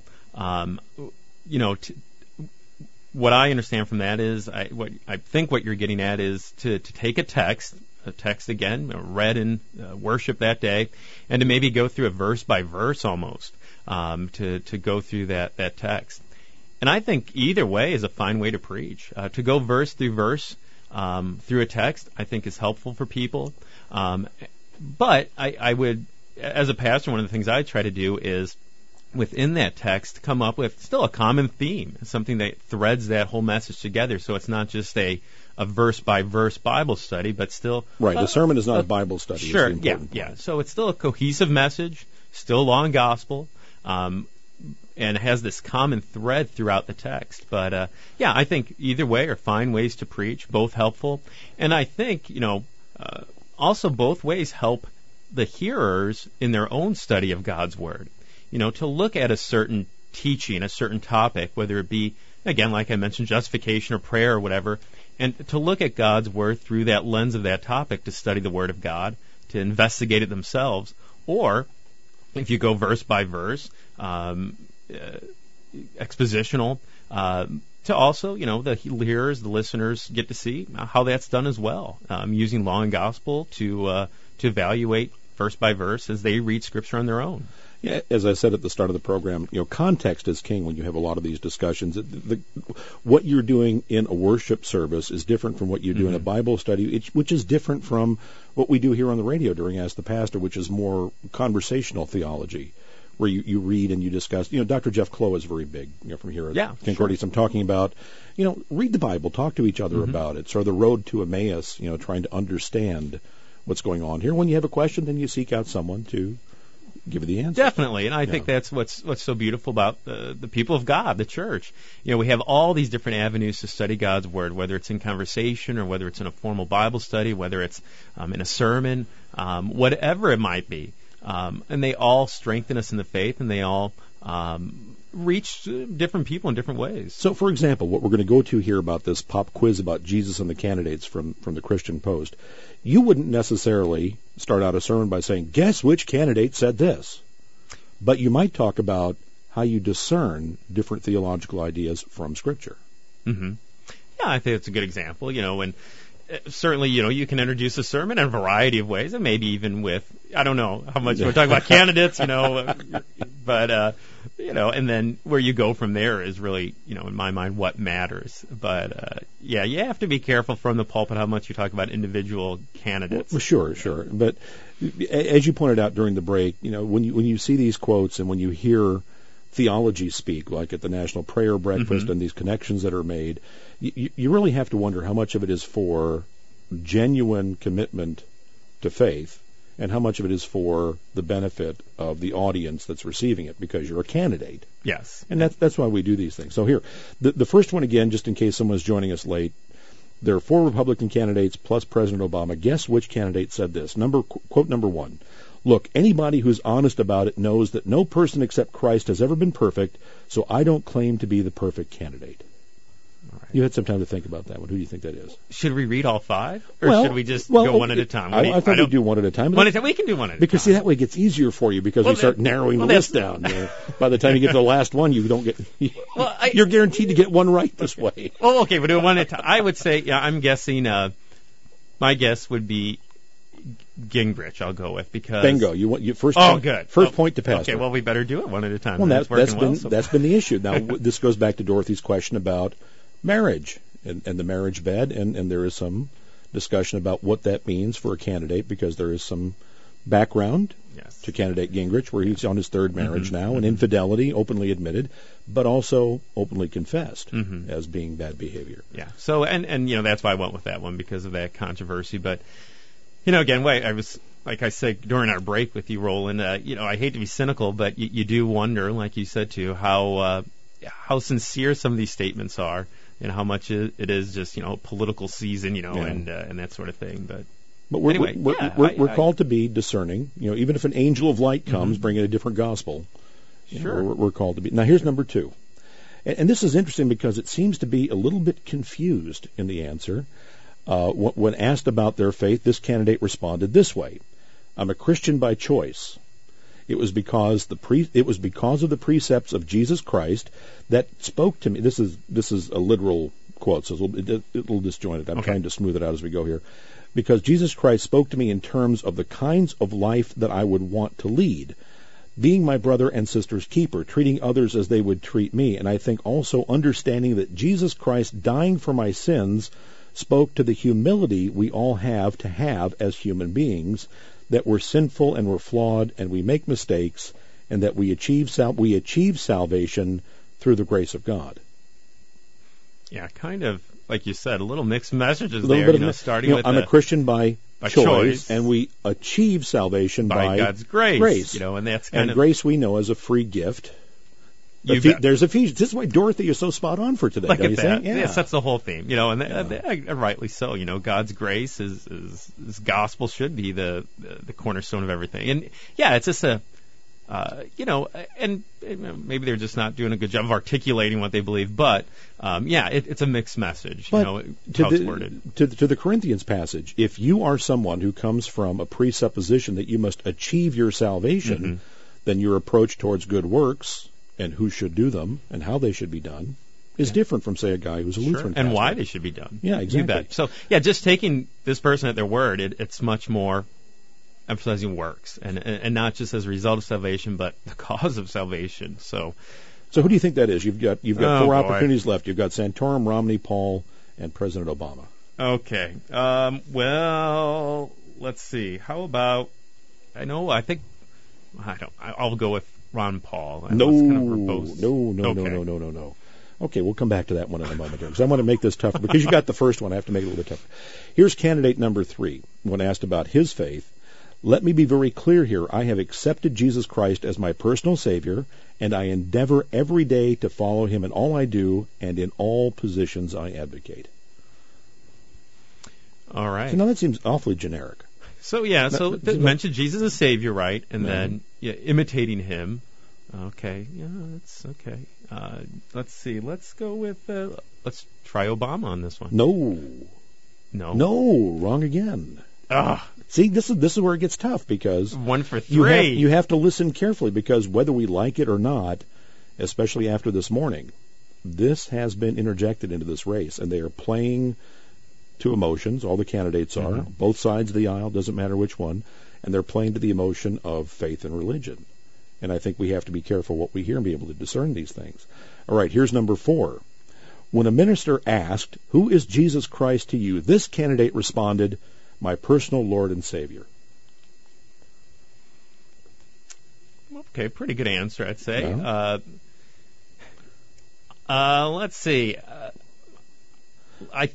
what I understand from that is, I think what you're getting at is to take a text again, read in worship that day, and to maybe go through it verse by verse almost, to go through that text. And I think either way is a fine way to preach. To go verse through verse through a text, I think is helpful for people. But I would, as a pastor, one of the things I try to do is within that text come up with still a common theme, something that threads that whole message together, so it's not just a verse by verse Bible study, but still right. The sermon is not a Bible study. Sure, yeah. So it's still a cohesive message, still law and gospel, and has this common thread throughout the text. But I think either way are fine ways to preach, both helpful, and I think also both ways help the hearers in their own study of God's Word. To look at a certain teaching, a certain topic, whether it be, again, like I mentioned, justification or prayer or whatever, and to look at God's Word through that lens of that topic, to study the Word of God, to investigate it themselves, or if you go verse by verse, expositional, to also, the hearers, the listeners get to see how that's done as well, using law and gospel to evaluate verse by verse as they read Scripture on their own. Yeah, as I said at the start of the program, context is king when you have a lot of these discussions. What you're doing in a worship service is different from what you do in a Bible study, which is different from what we do here on the radio during Ask the Pastor, which is more conversational theology, where you read and you discuss. Dr. Jeff Clough is very big from here at Concordius. Sure. I'm talking about, read the Bible, talk to each other about it. So the road to Emmaus, trying to understand what's going on here. When you have a question, then you seek out someone to give you the answer. Definitely, and I think that's what's so beautiful about the people of God, the church. We have all these different avenues to study God's Word, whether it's in conversation or whether it's in a formal Bible study, whether it's in a sermon, whatever it might be. And they all strengthen us in the faith, and they all reach different people in different ways. So, for example, what we're going to go to here about this pop quiz about Jesus and the candidates from the Christian Post, you wouldn't necessarily start out a sermon by saying, guess which candidate said this? But you might talk about how you discern different theological ideas from Scripture. Mm-hmm. Yeah, I think that's a good example, and certainly, you can introduce a sermon in a variety of ways, and maybe even with, I don't know how much we're talking about candidates, but, and then where you go from there is really, in my mind, what matters. But, you have to be careful from the pulpit how much you talk about individual candidates. Well, sure. But as you pointed out during the break, when you see these quotes and when you hear theology speak, like at the National Prayer Breakfast and these connections that are made, you really have to wonder how much of it is for genuine commitment to faith and how much of it is for the benefit of the audience that's receiving it because you're a candidate. Yes. And that's why we do these things. So here, the first one again, just in case someone's joining us late, there are 4 Republican candidates plus President Obama. Guess which candidate said this? Quote number 1. Look, anybody who's honest about it knows that no person except Christ has ever been perfect, so I don't claim to be the perfect candidate. All right. You had some time to think about that one. Who do you think that is? Should we read all 5? Or should we just go one at a time? I thought we'd do one at a time. One at a time. We can do one at a time. Because, see, that way it gets easier for you because we start narrowing the list down. By the time you get to the last one, you don't get... you're guaranteed to get one right this way. Well, okay, we'll do one at a time. I would say, I'm guessing, my guess would be Gingrich. I'll go with because bingo. You first. Good. First point to pass. Okay, well we better do it one at a time. Well, that's been the issue. Now this goes back to Dorothy's question about marriage and the marriage bed, and there is some discussion about what that means for a candidate because there is some background to candidate Gingrich where he's on his 3rd marriage now, and infidelity openly admitted, but also openly confessed as being bad behavior. Yeah. So and that's why I went with that one because of that controversy, but. Again, I was, like I said during our break with you, Roland, I hate to be cynical, but you do wonder, like you said too, how sincere some of these statements are and how much it is just, political season, and that sort of thing. But we're, we're called to be discerning, even if an angel of light comes bringing a different gospel, we're called to be. Now here's number 2. And this is interesting because it seems to be a little bit confused in the answer. When asked about their faith, this candidate responded this way: "I'm a Christian by choice. It was because of the precepts of Jesus Christ that spoke to me." This is a literal quote, so it's a little disjointed. I'm trying to smooth it out as we go here. "Because Jesus Christ spoke to me in terms of the kinds of life that I would want to lead, being my brother and sister's keeper, treating others as they would treat me, and I think also understanding that Jesus Christ dying for my sins spoke to the humility we all have to have as human beings, that we're sinful and we're flawed and we make mistakes, and that we achieve salvation through the grace of God." Yeah, kind of like you said, a little mixed messages there. Starting with I'm a Christian by choice, and we achieve salvation by God's grace. And that's kind of grace we know as a free gift. There's Ephesians. This is why Dorothy is so spot on for today. Look don't at you that. think? Yeah. Yes, that's the whole theme. And rightly so. God's grace is gospel should be the cornerstone of everything. And it's just and maybe they're just not doing a good job of articulating what they believe. But it's a mixed message. But how it's worded. To the Corinthians passage, if you are someone who comes from a presupposition that you must achieve your salvation, then your approach towards good works and who should do them and how they should be done is different from, say, a guy who's a Lutheran pastor. And why they should be done. Yeah, exactly. You bet. So, just taking this person at their word, it's much more emphasizing works and not just as a result of salvation, but the cause of salvation. So who do you think that is? You've got 4 opportunities left. You've got Santorum, Romney, Paul, and President Obama. Okay. Well, let's see. How about? I'll go with Ron Paul. No. Okay, we'll come back to that one in a moment because I want to make this tougher. Because you got the first one, I have to make it a little bit tougher. Here's candidate number 3. When asked about his faith, "Let me be very clear here. I have accepted Jesus Christ as my personal Savior, and I endeavor every day to follow Him in all I do and in all positions I advocate." All right. So now that seems awfully generic. So mention Jesus as Savior, right? And then imitating Him. Okay, that's okay. Let's see. Let's go with. Let's try Obama on this one. No, wrong again. See, this is where it gets tough because 1 for 3. You have to listen carefully because whether we like it or not, especially after this morning, this has been interjected into this race, and they are playing to emotions. All the candidates are, both sides of the aisle, doesn't matter which one, and they're playing to the emotion of faith and religion. And I think we have to be careful what we hear and be able to discern these things. All right, here's number 4. When a minister asked, "Who is Jesus Christ to you?" this candidate responded, "My personal Lord and Savior." Okay, pretty good answer, I'd say. Yeah. Let's see. I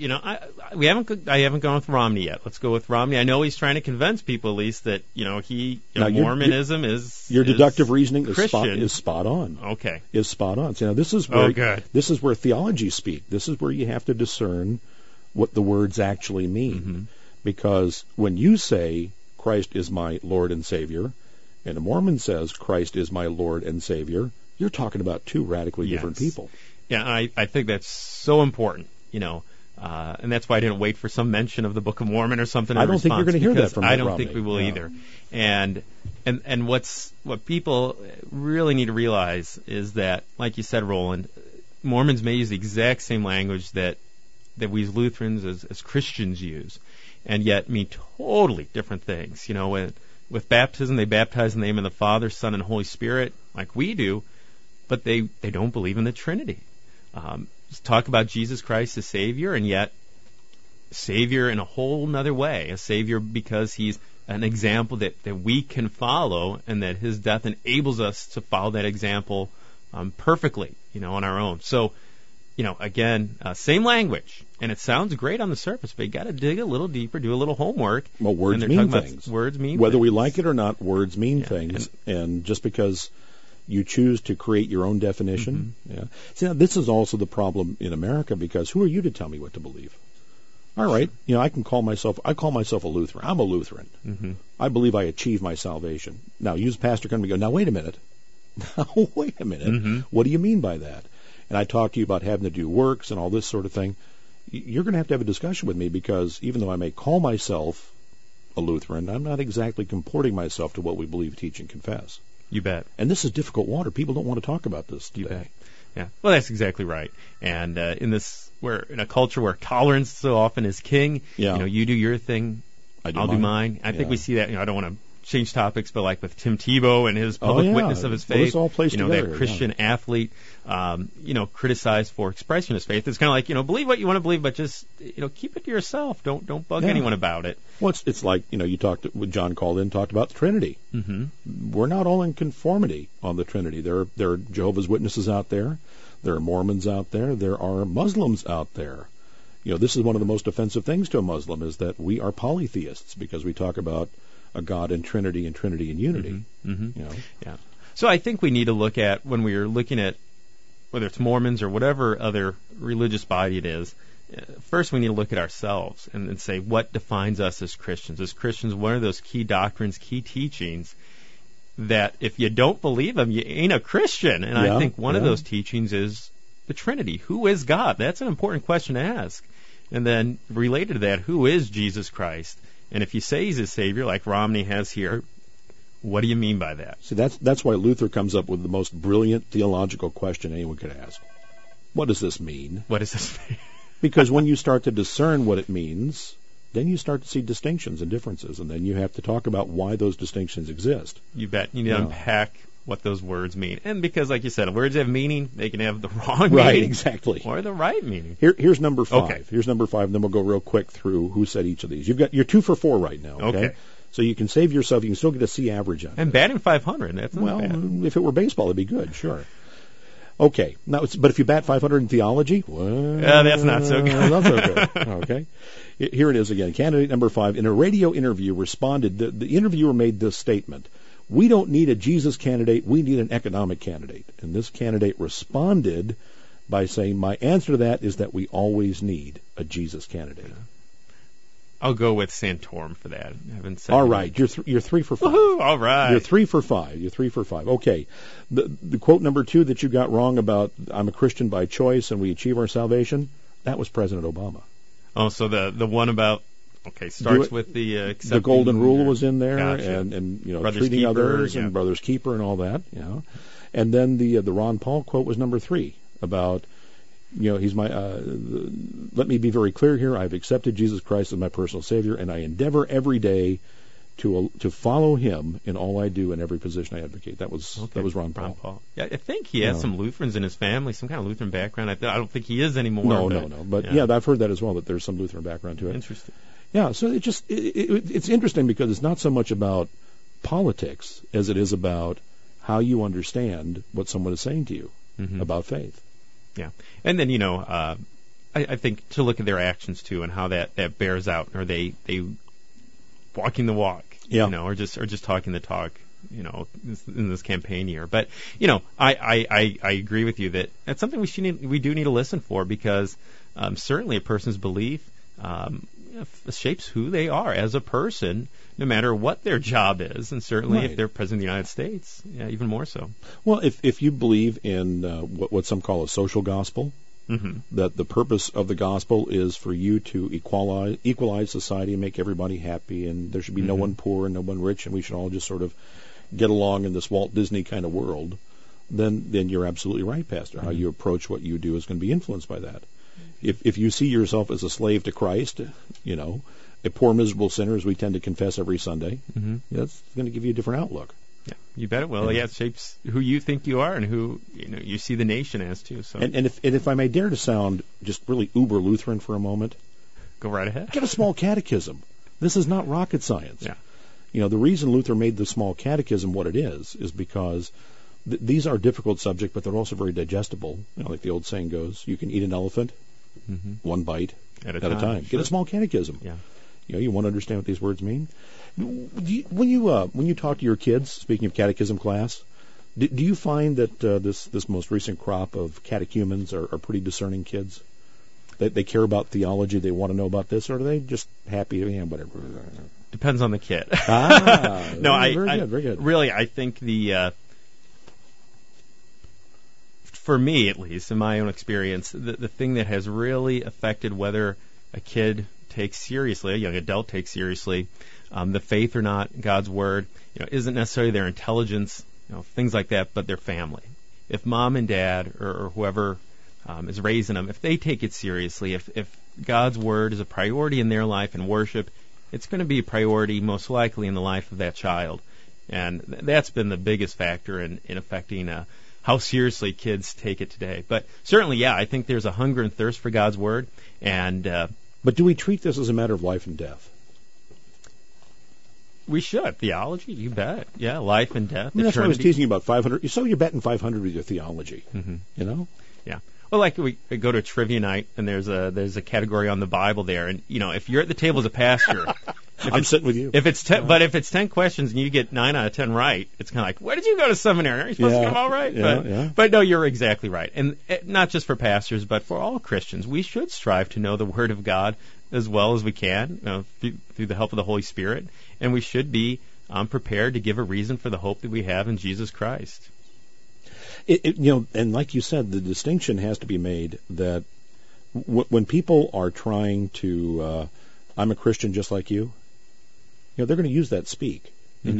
haven't gone with Romney yet. Let's go with Romney. I know he's trying to convince people, at least, that Mormonism is your deductive reasoning Christian. is spot on. Okay, is spot on. So now this is where theology speak. This is where you have to discern what the words actually mean, because when you say Christ is my Lord and Savior, and a Mormon says Christ is my Lord and Savior, you're talking about two radically different people. Yeah, I think that's so important. And that's why I didn't wait for some mention of the Book of Mormon or something. I don't think you're going to hear that from I don't Romney. think we will either. And what people really need to realize is that, like you said, Roland, Mormons may use the exact same language that we as Lutherans, as Christians use, and yet mean totally different things. With baptism, they baptize in the name of the Father, Son, and Holy Spirit, like we do, but they don't believe in the Trinity. Talk about Jesus Christ as Savior, and yet Savior in a whole nother way. A Savior because He's an example that we can follow, and that His death enables us to follow that example perfectly, on our own. So, again, same language, and it sounds great on the surface, but you got to dig a little deeper, do a little homework. Well, words mean things. Words mean whether things. we like it or not. Words mean things, and just because you choose to create your own definition. See, now this is also the problem in America, because who are you to tell me what to believe? All right, I call myself a Lutheran. I'm a Lutheran. I believe I achieve my salvation. Now, you as pastor come to go, now wait a minute. What do you mean by that? And I talk to you about having to do works and all this sort of thing. You're going to have a discussion with me, because even though I may call myself a Lutheran, I'm not exactly comporting myself to what we believe, teach, and confess. You bet. And this is difficult water. People don't want to talk about this today. You bet. Yeah. Well, that's exactly right. And we're in a culture where tolerance so often is king. You do your thing, I'll do mine. I think we see that. I don't want to change topics, but like with Tim Tebow and his public witness of his faith, this all plays together, that Christian athlete, criticized for expressing his faith. It's kind of like, believe what you want to believe, but just, keep it to yourself. Don't bug anyone about it. Well, it's like, you John called in, talked about the Trinity. We're not all in conformity on the Trinity. There are Jehovah's Witnesses out there. There are Mormons out there. There are Muslims out there. This is one of the most offensive things to a Muslim, is that we are polytheists, because we talk about a God and Trinity and unity. Yeah. So I think we need to look at, when we're looking at whether it's Mormons or whatever other religious body it is, first we need to look at ourselves and say, what defines us as Christians? As Christians, what are those key doctrines, key teachings that if you don't believe them, you ain't a Christian? And I think one of those teachings is the Trinity. Who is God? That's an important question to ask. And then related to that, who is Jesus Christ? And if you say He's a Savior, like Romney has here, what do you mean by that? See, that's why Luther comes up with the most brilliant theological question anyone could ask. What does this mean? What does this mean? Because when you start to discern what it means, then you start to see distinctions and differences, and then you have to talk about why those distinctions exist. You bet. You need to unpack what those words mean. And because, like you said, words have meaning, they can have the wrong meaning. Right, exactly. Or the right meaning. Here's number 5. Okay. Here's number 5, and then we'll go real quick through who said each of these. You're 2 for 4 right now. Okay. So you can save yourself. You can still get a C average on it. And batting 500, that's not bad. If it were baseball, it'd be good, sure. Okay. Now, but if you bat 500 in theology, well, that's not so good. Not so good. Okay. Here it is again. Candidate number 5, in a radio interview, responded. The interviewer made this statement: "We don't need a Jesus candidate. We need an economic candidate." And this candidate responded by saying, "My answer to that is that we always need a Jesus candidate." I'll go with Santorum for that. I haven't said all right. You're 3 for 5. Woohoo! All right. You're 3 for 5. Okay. The quote number 2 that you got wrong about "I'm a Christian by choice and we achieve our salvation," that was President Obama. Oh, so the one about starts with the golden rule was in there, gotcha. and Brothers treating Keeper, others and Brothers Keeper and all that. And then the Ron Paul quote was number 3 about he's my. Let me be very clear here. I've accepted Jesus Christ as my personal Savior, and I endeavor every day to follow Him in all I do and every position I advocate. That was Ron Paul. Yeah, I think he has some Lutherans in his family, some kind of Lutheran background. I don't think he is anymore. No. But I've heard that as well, that there's some Lutheran background to it. Interesting. Yeah, so it's interesting because it's not so much about politics as it is about how you understand what someone is saying to you about faith. Yeah, and then I think to look at their actions too and how that bears out. Are they walking the walk? Yeah. You know, or just talking the talk, you know, in this campaign year. But, you know, I agree with you that that's something we do need to listen for, because certainly a person's belief shapes who they are as a person, no matter what their job is, and certainly Right. if they're president of the United States, even more so. Well, if you believe in what some call a social gospel, Mm-hmm. that the purpose of the gospel is for you to equalize society and make everybody happy, and there should be no one poor and no one rich, and we should all just sort of get along in this Walt Disney kind of world, then you're absolutely right, Pastor. How you approach what you do is going to be influenced by that. If you see yourself as a slave to Christ, you know, a poor miserable sinner, as we tend to confess every Sunday, that's going to give you a different outlook. Yeah, you bet it will. Yeah, it shapes who you think you are and who you see the nation as too. So, And if I may dare to sound just really uber Lutheran for a moment, go right ahead. Get a small catechism. This is not rocket science. Yeah. You know, the reason Luther made the small catechism what it is because these are difficult subjects, but they're also very digestible. You know, like the old saying goes, you can eat an elephant one bite at a time. Sure. Get a small catechism. Yeah. You know, you want to understand what these words mean. When you talk to your kids, speaking of catechism class, do you find that this most recent crop of catechumens are pretty discerning kids? They care about theology, they want to know about this, or are they just happy, yeah, whatever? Depends on the kid. No, very good. Really, I think for me at least, in my own experience, the thing that has really affected whether a kid takes seriously, a young adult takes seriously, the faith or not, God's word, isn't necessarily their intelligence, things like that, but their family. If mom and dad or whoever is raising them, if they take it seriously, if God's word is a priority in their life and worship, it's going to be a priority most likely in the life of that child. And that's been the biggest factor in affecting how seriously kids take it today. But certainly, yeah, I think there's a hunger and thirst for God's word. But do we treat this as a matter of life and death? We should. Theology, you bet. Yeah, life and death. I mean, that's what I was teasing you about 500. So you're betting 500 with your theology, you know? Yeah. Well, like we go to a trivia night, and there's a category on the Bible there, and if you're at the table as a pastor, I'm sitting with you. If it's but if it's 10 questions and you get 9 out of 10 right, it's kind of like, where did you go to seminary? Are you supposed to get them all right? But no, you're exactly right, and not just for pastors, but for all Christians, we should strive to know the Word of God as well as we can through the help of the Holy Spirit, and we should be prepared to give a reason for the hope that we have in Jesus Christ. And like you said, the distinction has to be made that when people are trying to, I'm a Christian just like you, they're going to use that speak.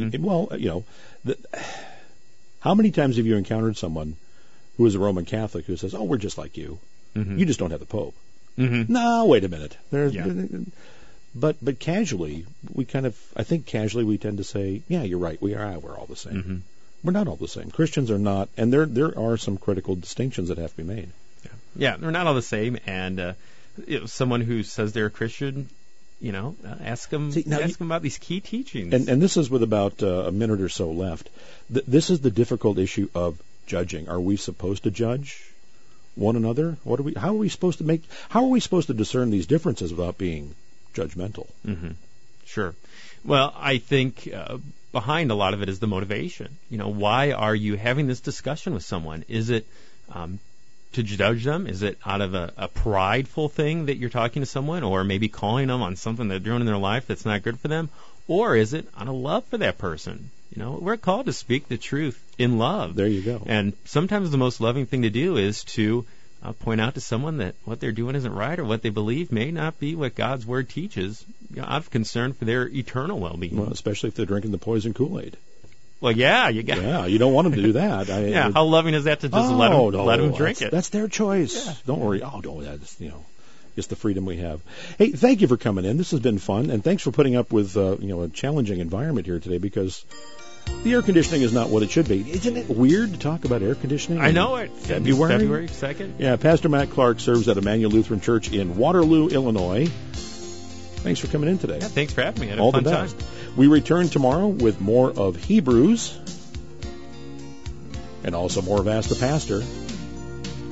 How many times have you encountered someone who is a Roman Catholic who says, "Oh, we're just like you. You just don't have the Pope." No, wait a minute. But casually, I think casually we tend to say, "Yeah, you're right. We're all the same." We're not all the same. Christians are not, and there are some critical distinctions that have to be made. Yeah, they're not all the same. And someone who says they're a Christian, ask them about these key teachings. And this is with about a minute or so left. This is the difficult issue of judging. Are we supposed to judge one another? How are we supposed to discern these differences without being judgmental? Sure. Well, I think behind a lot of it is the motivation. Why are you having this discussion with someone? Is it to judge them? Is it out of a prideful thing that you're talking to someone, or maybe calling them on something they're doing in their life that's not good for them? Or is it out of love for that person? We're called to speak the truth in love. There you go. And sometimes the most loving thing to do is to point out to someone that what they're doing isn't right, or what they believe may not be what God's Word teaches. I'm concerned for their eternal well-being. Well, especially if they're drinking the poison Kool-Aid. Well, yeah, you don't want them to do that. How loving is that to just let them drink it? That's their choice. Yeah. Don't worry. That's just the freedom we have. Hey, thank you for coming in. This has been fun, and thanks for putting up with a challenging environment here today, because the air conditioning is not what it should be. Isn't it weird to talk about air conditioning? I know it. February 2nd. Yeah, Pastor Matt Clark serves at Emmanuel Lutheran Church in Waterloo, Illinois. Thanks for coming in today. Yeah, thanks for having me. I had All a fun the best. time. We return tomorrow with more of Hebrews and also more of Ask the Pastor.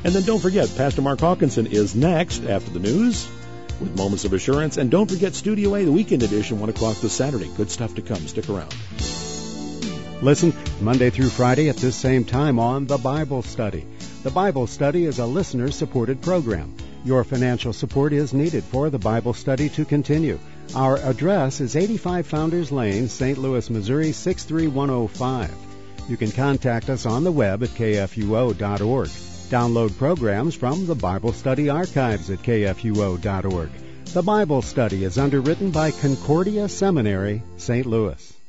And then don't forget, Pastor Mark Hawkinson is next after the news with Moments of Assurance. And don't forget Studio A, the weekend edition, 1 o'clock this Saturday. Good stuff to come. Stick around. Listen Monday through Friday at this same time on The Bible Study. The Bible Study is a listener-supported program. Your financial support is needed for The Bible Study to continue. Our address is 85 Founders Lane, St. Louis, Missouri, 63105. You can contact us on the web at kfuo.org. Download programs from the Bible Study archives at kfuo.org. The Bible Study is underwritten by Concordia Seminary, St. Louis.